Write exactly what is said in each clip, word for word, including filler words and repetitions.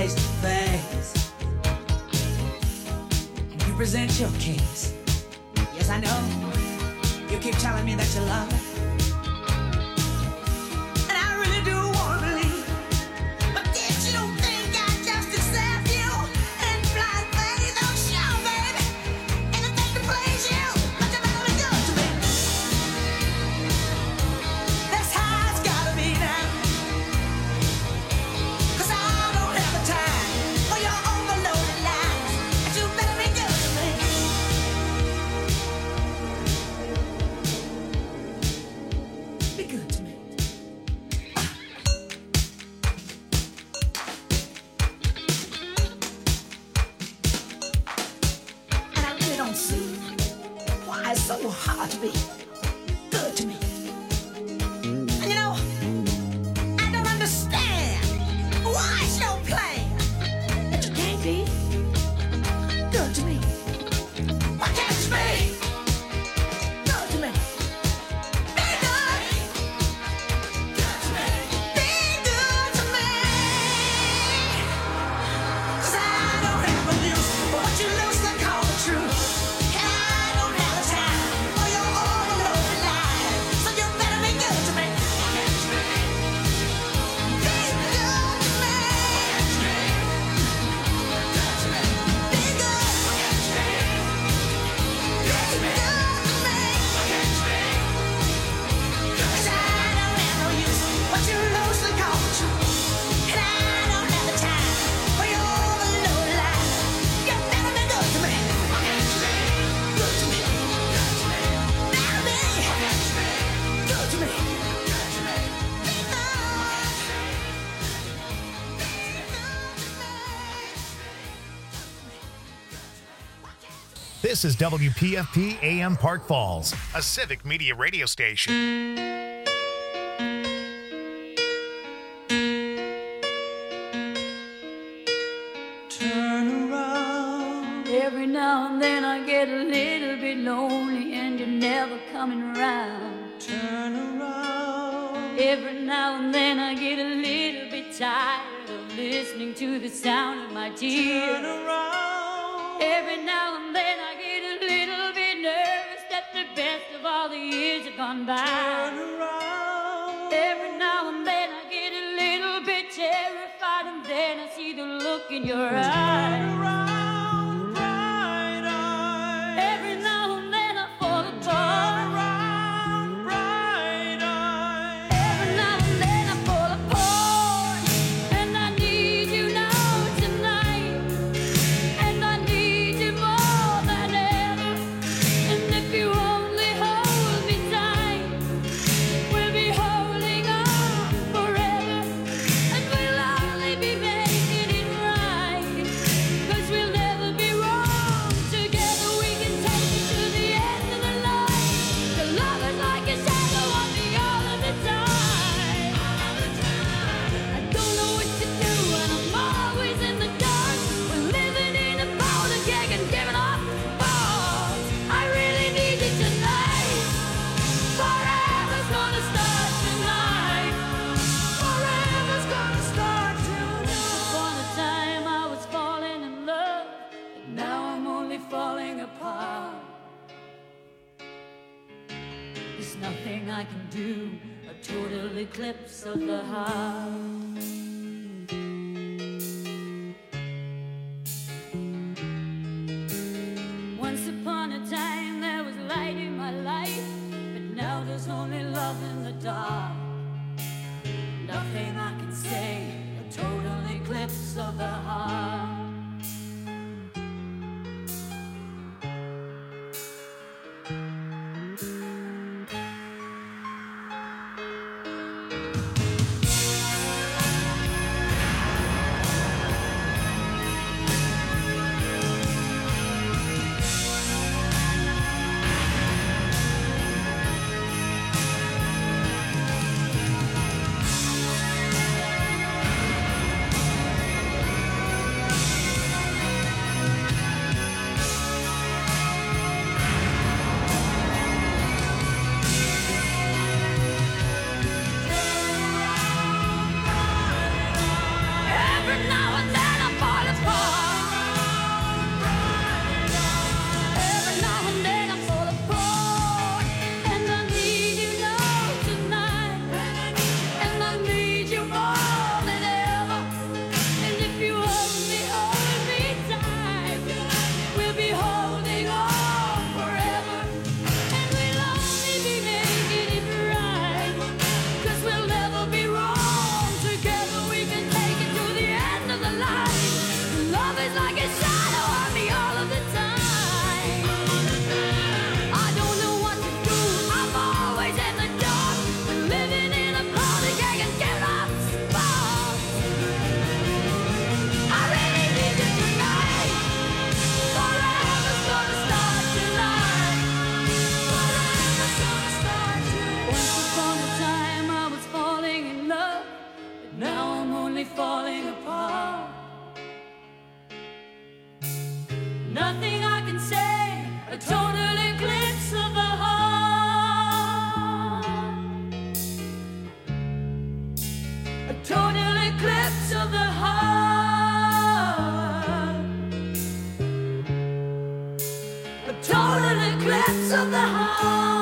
face to face, and you present your case. Yes, I know. You keep telling me that you love me, and I really do want to believe. But did you think I'd just accept you in blind faith? Oh, sure, baby. Anything to please you, but you better be good to me. That's how it's gotta be now. 'Cause I don't have the time for your overloaded lies, and you better be good to me. Be good to me. And I really don't see why it's so hard to be good to me. And you know, I don't understand why it's so plain that you can't be good to me. Why can't you be good to me? Be good. Be good to me. 'Cause I don't have a use for what you loosely call the truth. And I don't have the time for your overloaded lies. So you better be good to me. Be good to me. Be good. Be good to me. 'Cause I don't have no use for what you loosely call the truth. And I don't have the time for your overloaded lies. You better be good to me. Good to me. Better be good to me. Be This is W P F P A M Park Falls, a civic media radio station. Turn around. Every now and then I get a little bit lonely and you're never coming around. Turn around. Every now and then I get a little bit tired of listening to the sound of my tears. Turn around. Every now and then I get a little bit nervous that the best of all the years have gone by. Turn around. Every now and then I get a little bit terrified, and then I see the look in your eyes. Turn around, bright eyes. Every now and then I fall apart. Turn around, bright eyes. Every now and then I fall apart, and I need you now tonight, and I need you more than ever. And if you only hold me tight, we'll be holding on forever, and we'll only be making it right, 'cause we'll never be wrong. Together we can take it to the end of the line. The love is like a shadow on me all of the time. I don't know what to do, and I'm always in the dark. We're living in a powder keg and giving off balls. I really need you tonight. Forever's gonna start tonight. Forever's gonna start tonight. Upon a time I was falling in love, but now I'm only falling apart. There's nothing I can do, a total eclipse of the heart. Once upon a time there was light in my life, but now there's only love in the dark. Nothing I can say, a total eclipse of the heart. me falling apart. Nothing I can say, a total eclipse of the heart. A total eclipse of the heart. A total eclipse of the heart.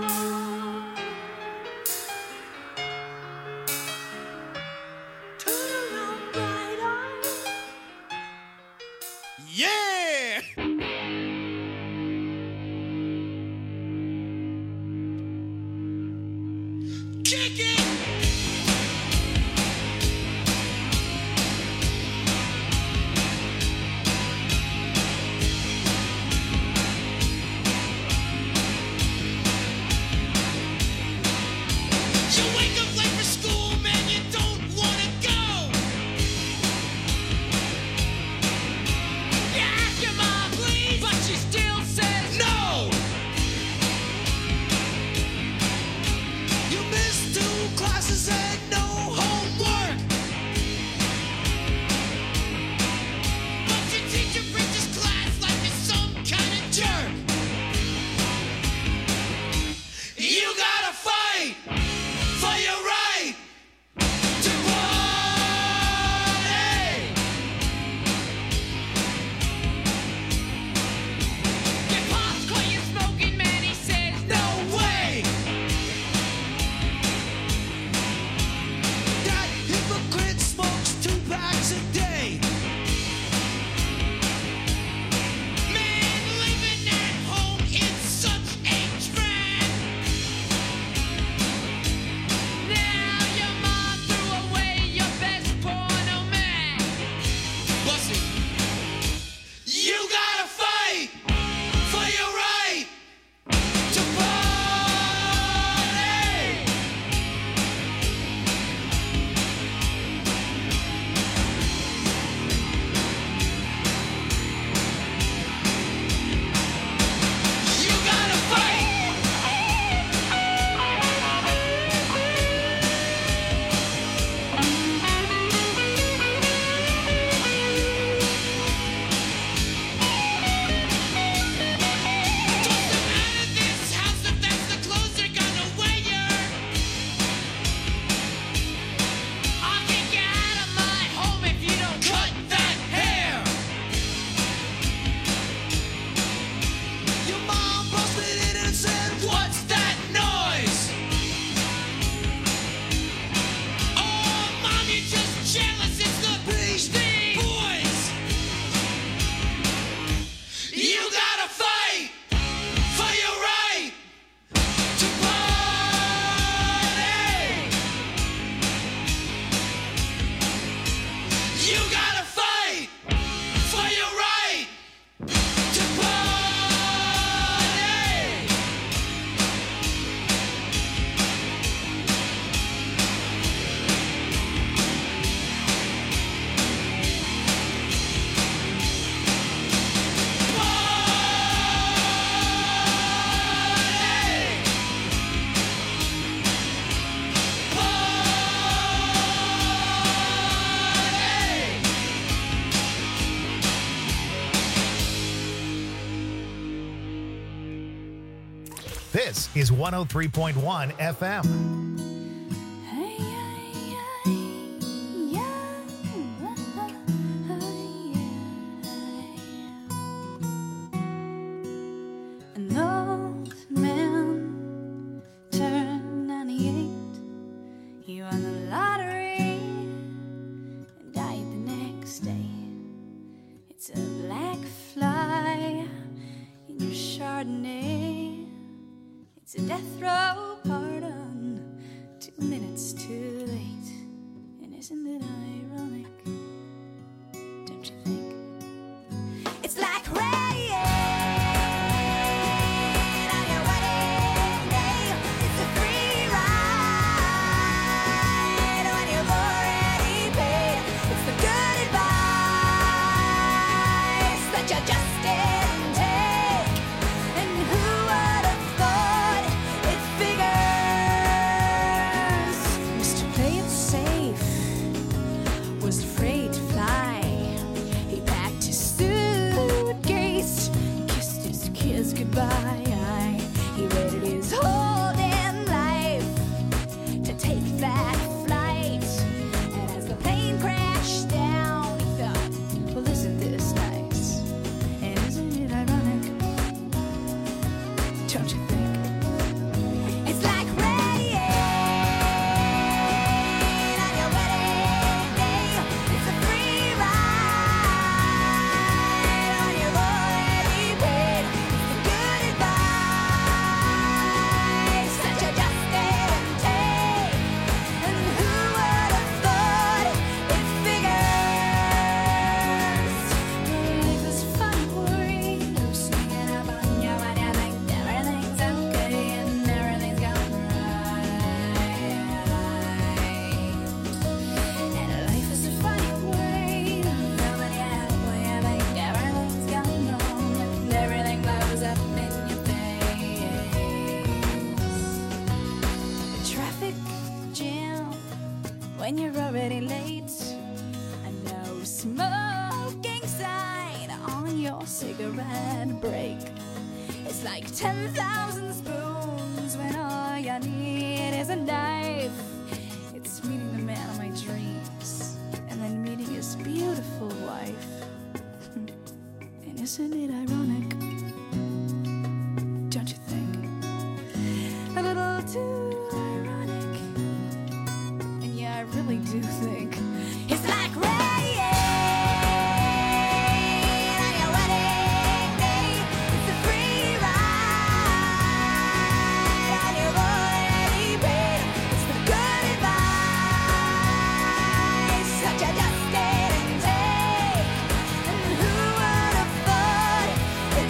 This is one oh three point one F M. Just didn't take, and who would have thought it's bigger smoking sign on your cigarette break. It's like ten thousand spoons when all you need is a knife. It's meeting the man of my dreams and then meeting his beautiful wife. And isn't it ironic? Don't you think? A little too ironic. And yeah, I really do think it's like rain on your wedding day. It's a free ride on your already paid. It's the good advice that you just didn't take. And who would have thought that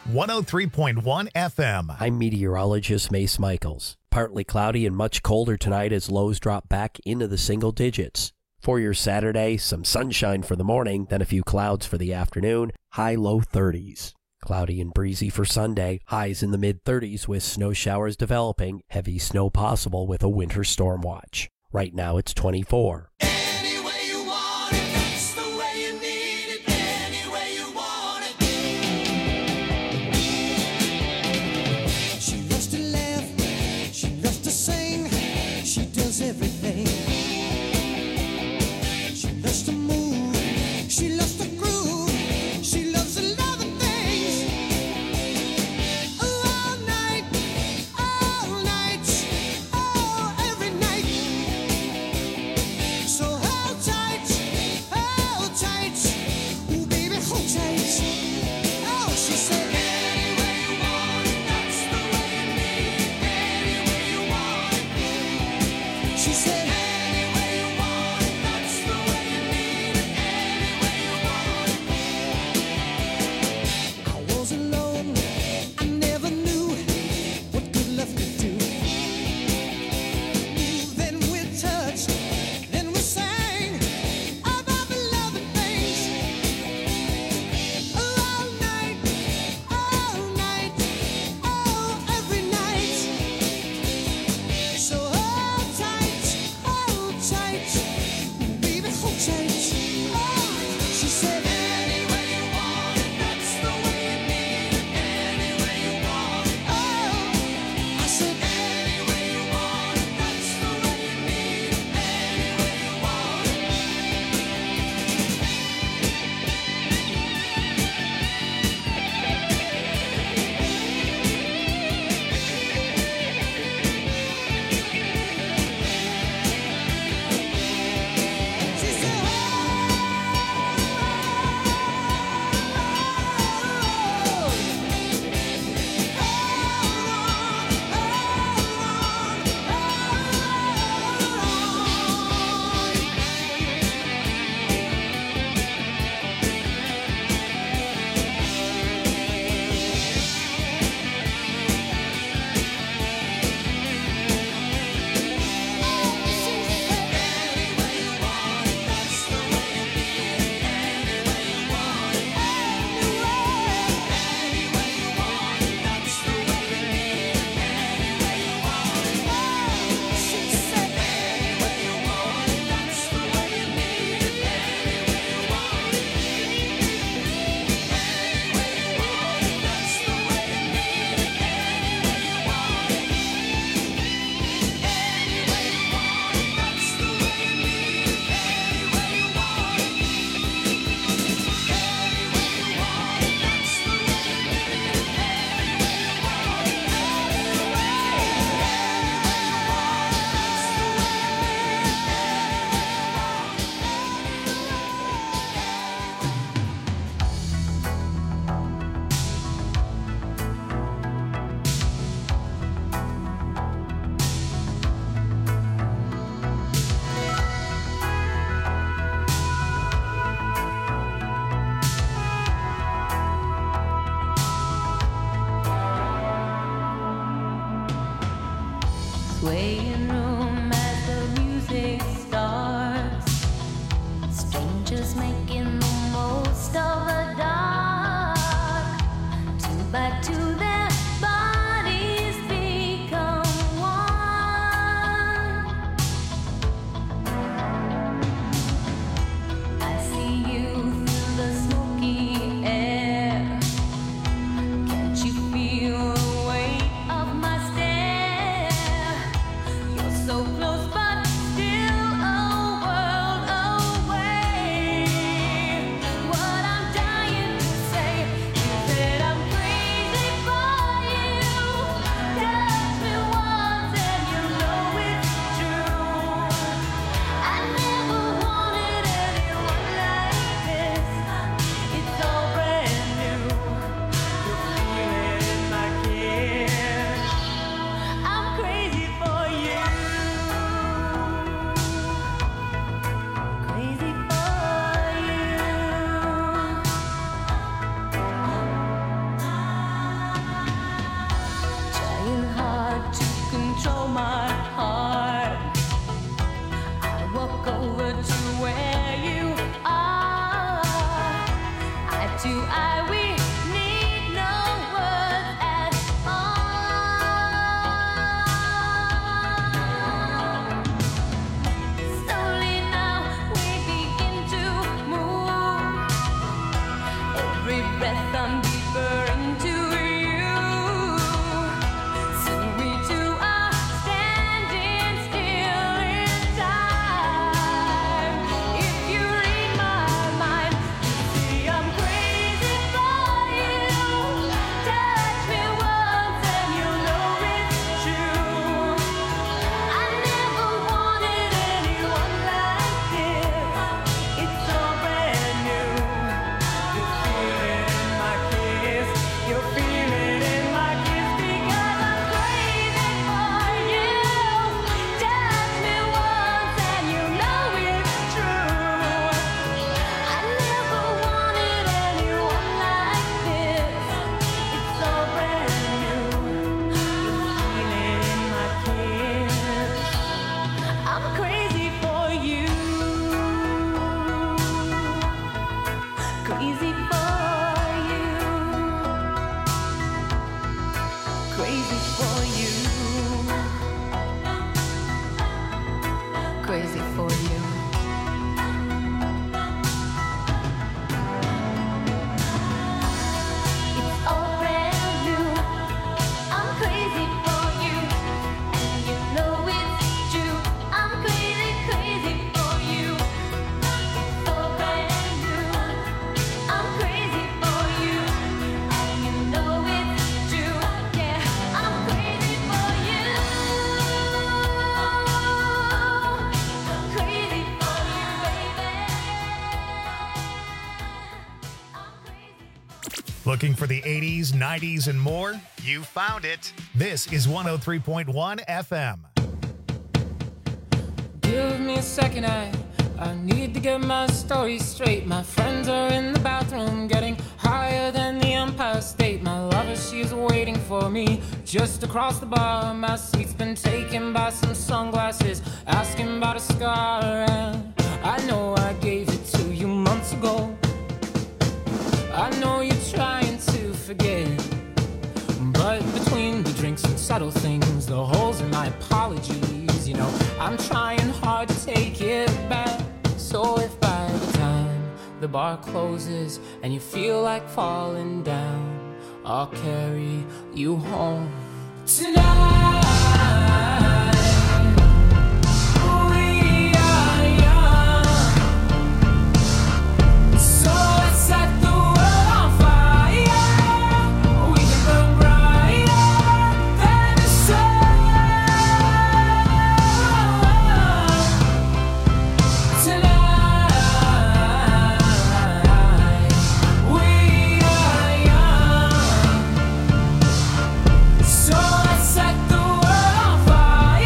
one oh three point one F M. I'm meteorologist Mace Michaels. Partly cloudy and much colder tonight as lows drop back into the single digits. For your Saturday, some sunshine for the morning, then a few clouds for the afternoon, high low thirties. Cloudy and breezy for Sunday, highs in the mid-thirties with snow showers developing, heavy snow possible with a winter storm watch. Right now it's twenty-four. Any way you want it, that's the way you need it. Any way you want it. She loves to laugh, she loves to sing, she does everything. She loves to move, she loves to groove, she loves to love. Looking for the eighties, nineties, and more? You found it. This is one oh three point one F M. Give me a second, I, I need to get my story straight. My friends are in the bathroom getting higher than the Empire State. My lover, she's waiting for me just across the bar. My seat's been taken by some sunglasses, asking about a scar. And I know I gave it to you months ago. I know you're trying to forget, but between the drinks and subtle things, the holes in my apologies, you know, I'm trying hard to take it back. So if by the time the bar closes and you feel like falling down, I'll carry you home tonight. We are young, so let's set the So let's set the world on fire.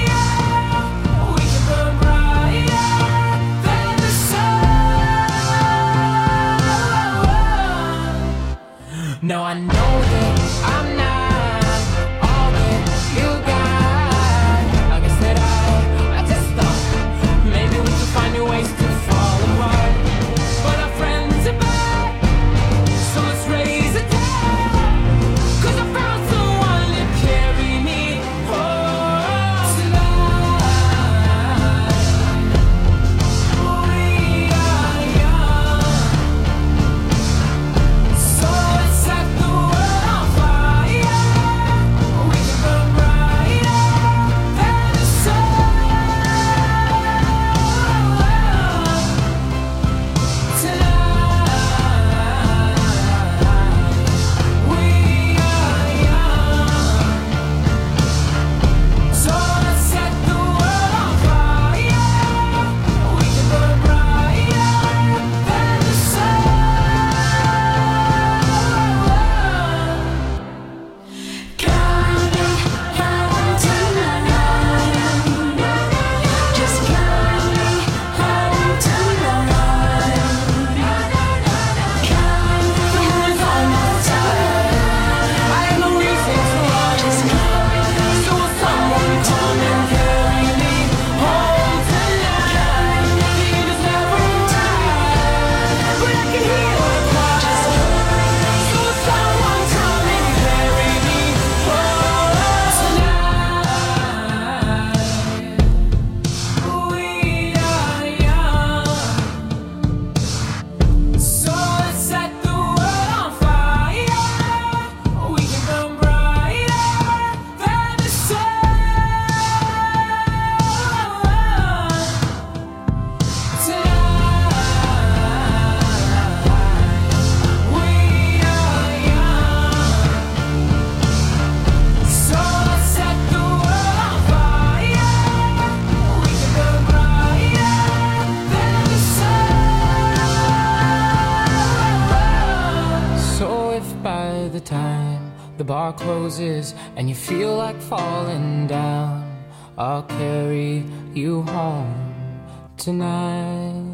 the bar closes and you feel like falling down, I'll carry you home tonight.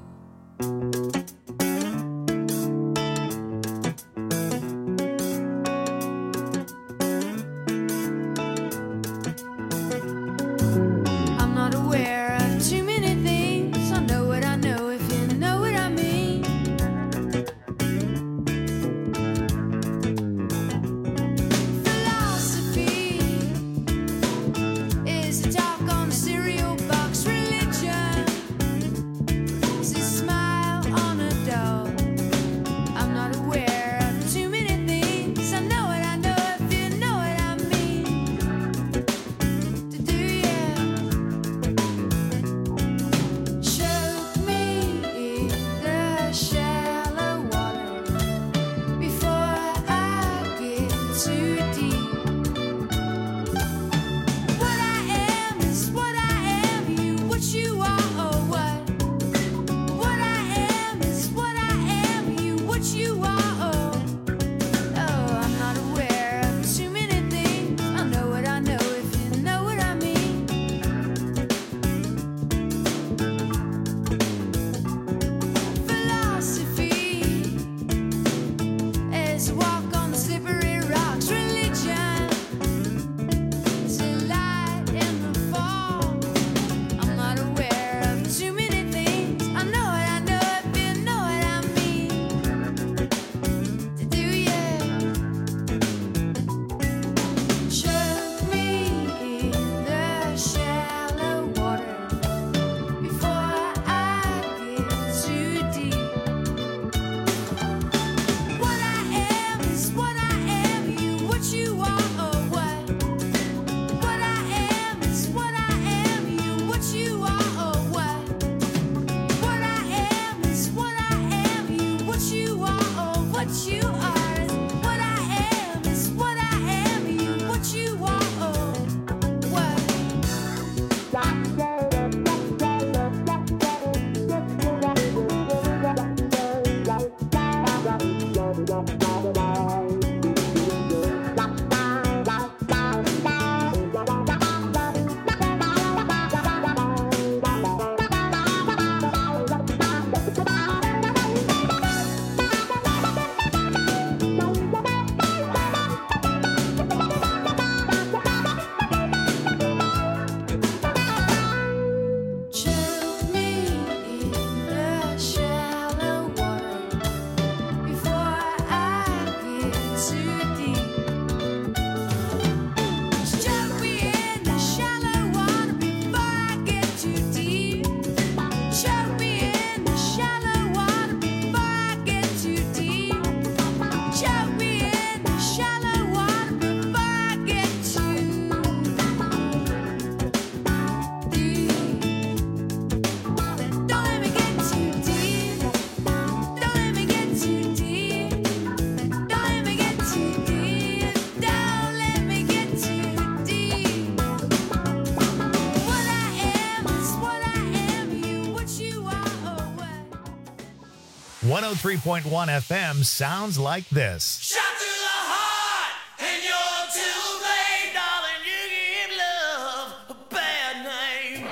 I'm not aware of too many things. I know what I know, if you know what I mean. Philosophy is the talk on the cereal box. Religion is a smile on a dog. I'm not aware of too many things. I know what I know, if you know what I mean. To do you choke me in the shallow water before I get too deep. What I am is what I am, you what you are or what. What I am is what I am, you what you are or. Oh, I'm not aware of too many things. I know what I know, if you know what I mean. Philosophy is a walk on the slippery rocks. Religion is a light in the fall. I'm not aware of too many things. I know what I know, if you know what I mean. To do you choke me in the shallow water before I get too deep. What I am is what I am, you what you are or what. What I am is what I am, you what you are or what. What I am is what I am, you what you are or what you are. What I am is what I am, you what you are or what. Choke me in the shallow water before I get too deep. Choke me in the shallow water before I get too deep. Choke me in the shallow water before I get too deep. Choke me in the shallow water before I get too deep. Don't let me get too deep. Don't let me get too deep. Don't let me get too deep. Don't let me get too deep. What I am is what I am, you what you are or what. one oh three point one F M sounds like this. Shot through the heart, and you're too late, darling. You give love a bad name.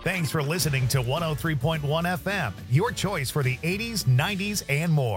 Thanks for listening to one oh three point one F M, your choice for the eighties, nineties, and more.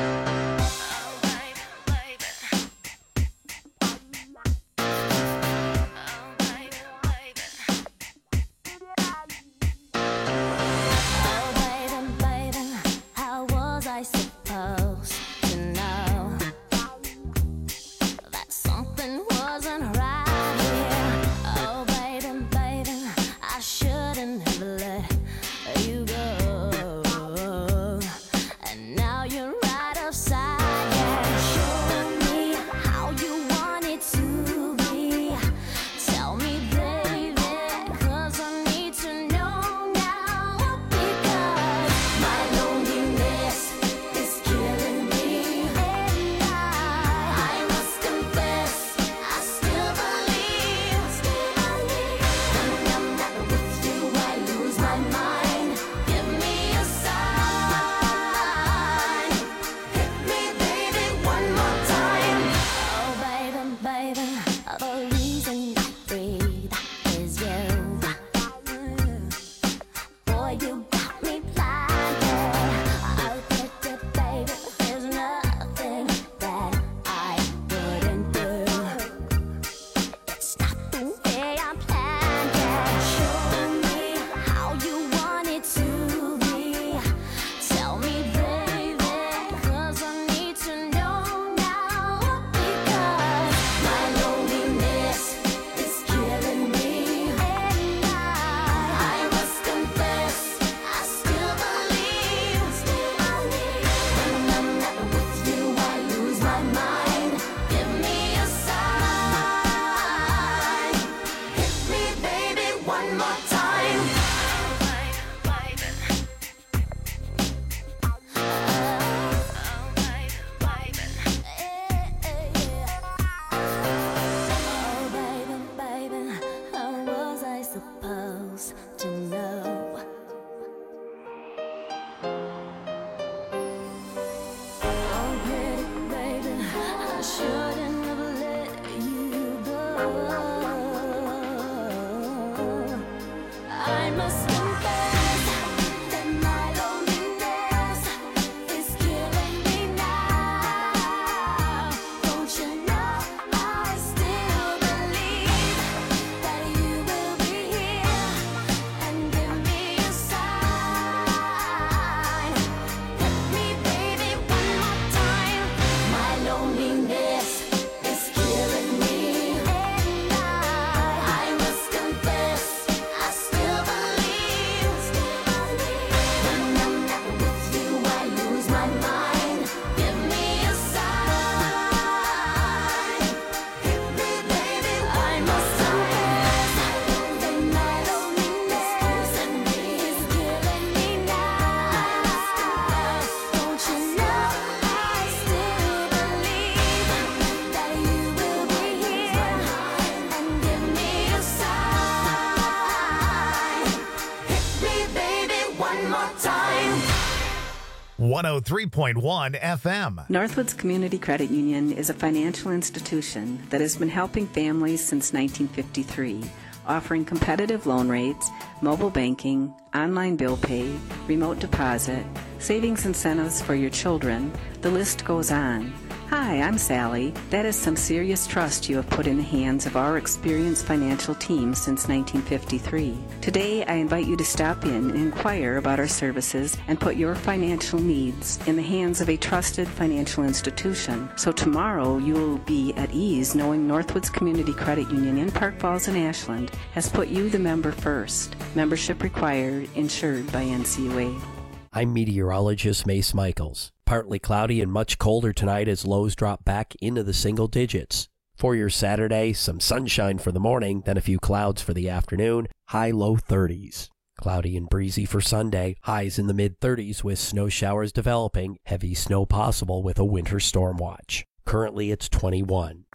one oh three point one F M. Northwoods Community Credit Union is a financial institution that has been helping families since nineteen fifty-three, offering competitive loan rates, mobile banking, online bill pay, remote deposit, savings incentives for your children. The list goes on. Hi, I'm Sally. That is some serious trust you have put in the hands of our experienced financial team since nineteen fifty-three. Today, I invite you to stop in and inquire about our services and put your financial needs in the hands of a trusted financial institution. So tomorrow, you will be at ease knowing Northwoods Community Credit Union in Park Falls and Ashland has put you, the member, first. Membership required, insured by N C U A. I'm meteorologist Mace Michaels. Partly cloudy and much colder tonight as lows drop back into the single digits. For your Saturday, some sunshine for the morning, then a few clouds for the afternoon, high low thirties. Cloudy and breezy for Sunday, highs in the mid thirties with snow showers developing, heavy snow possible with a winter storm watch. Currently it's twenty-one.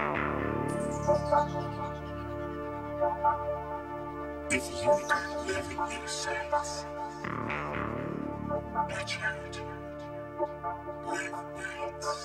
If you don't live in your sights, watch out. Black nights.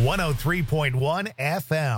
one oh three point one F M.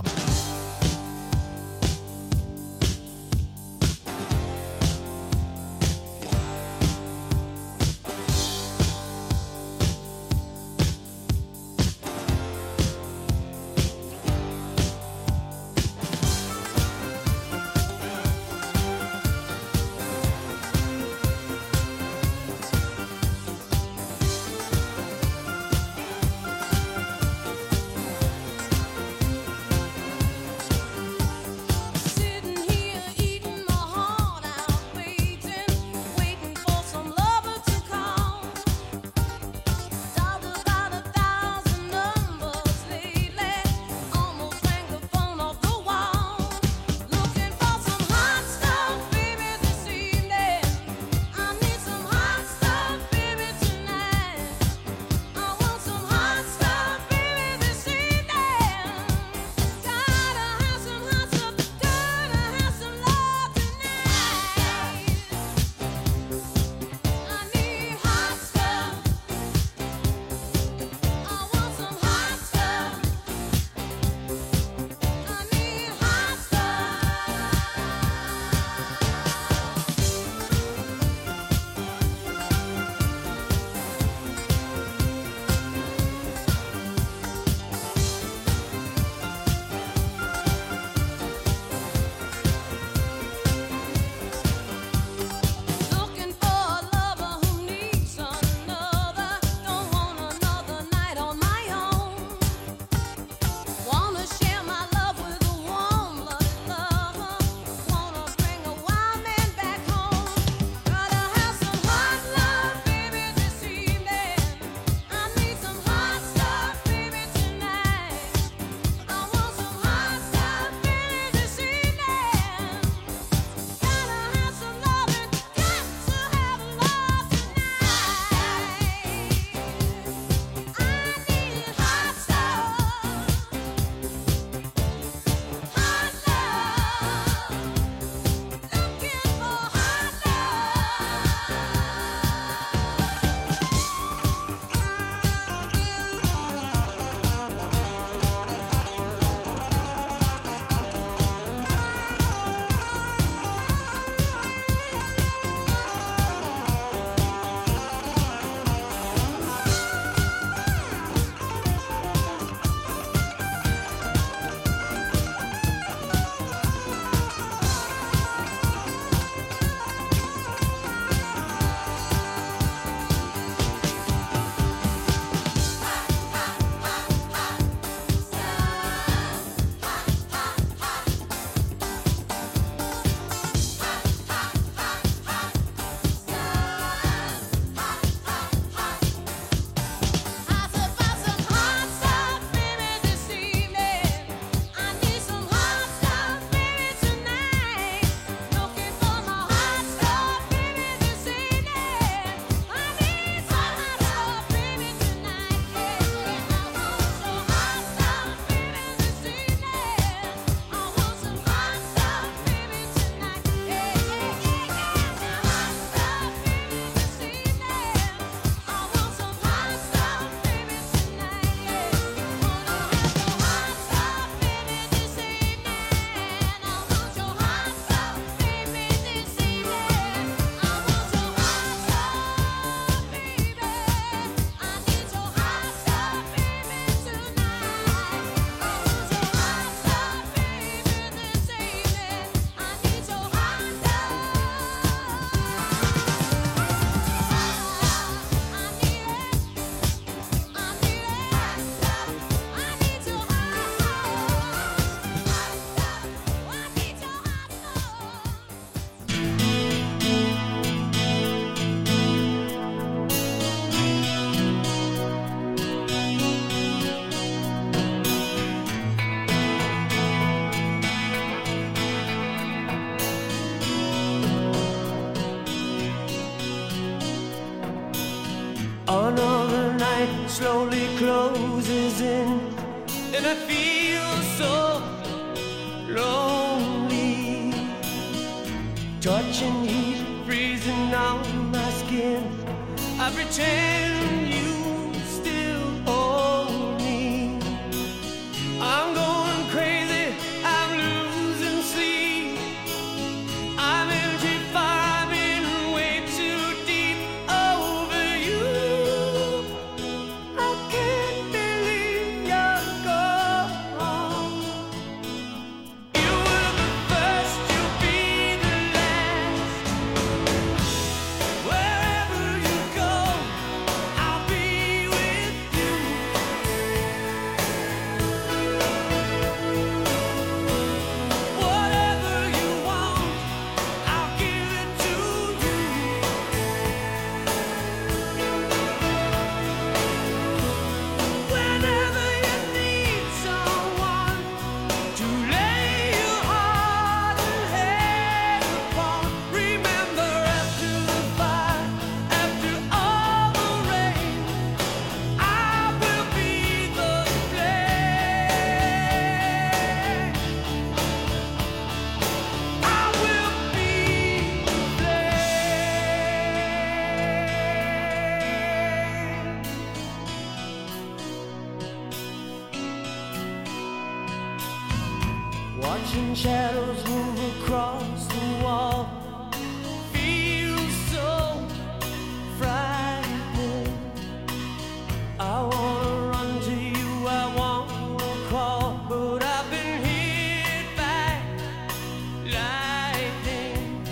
Another night slowly closes in, and I feel so lonely. Touching heat freezing on my skin, I pretend you still hold me. watching shadows move across the wall.